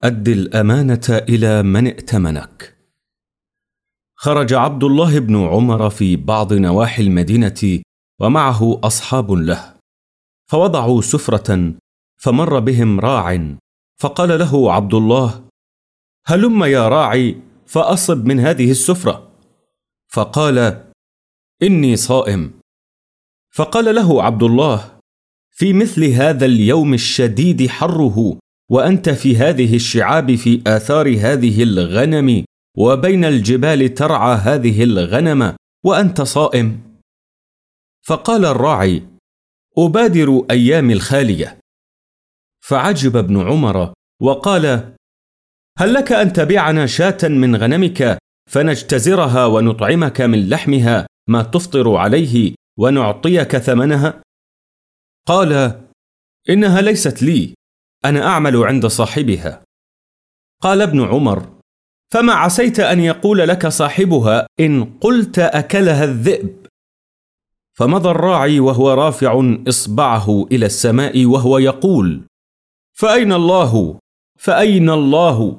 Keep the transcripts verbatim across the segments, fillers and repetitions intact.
أد الأمانة إلى من ائتمنك. خرج عبد الله بن عمر في بعض نواحي المدينة ومعه أصحاب له، فوضعوا سفرة، فمر بهم راع، فقال له عبد الله: هلم يا راعي فأصب من هذه السفرة. فقال: إني صائم. فقال له عبد الله: في مثل هذا اليوم الشديد حره، وأنت في هذه الشعاب في آثار هذه الغنم، وبين الجبال ترعى هذه الغنم، وأنت صائم؟ فقال الراعي: أبادر أيام الخالية. فعجب ابن عمر وقال: هل لك أن تبيعنا شاة من غنمك فنجتزرها ونطعمك من لحمها ما تفطر عليه ونعطيك ثمنها؟ قال: إنها ليست لي، أنا أعمل عند صاحبها. قال ابن عمر: فما عسيت أن يقول لك صاحبها إن قلت أكلها الذئب؟ فمضى الراعي وهو رافع إصبعه إلى السماء وهو يقول: فأين الله؟ فأين الله؟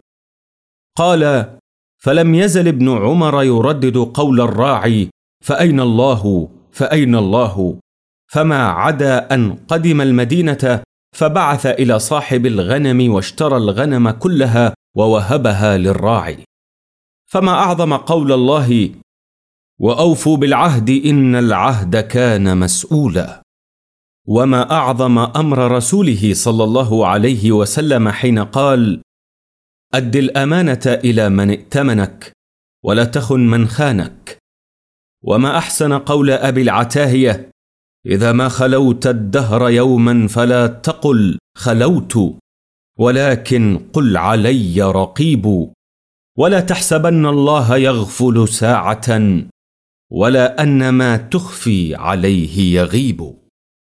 قال: فلم يزل ابن عمر يردد قول الراعي: فأين الله؟ فأين الله؟ فما عدا أن قدم المدينة فبعث إلى صاحب الغنم واشترى الغنم كلها ووهبها للراعي. فما أعظم قول الله: وأوفوا بالعهد إن العهد كان مسؤولا. وما أعظم أمر رسوله صلى الله عليه وسلم حين قال: أد الأمانة إلى من ائتمنك ولا تخن من خانك. وما أحسن قول أبي العتاهية: إذا ما خلوت الدهر يوما فلا تقل خلوت، ولكن قل علي رقيب. ولا تحسبن الله يغفل ساعة، ولا أن ما تخفي عليه يغيب.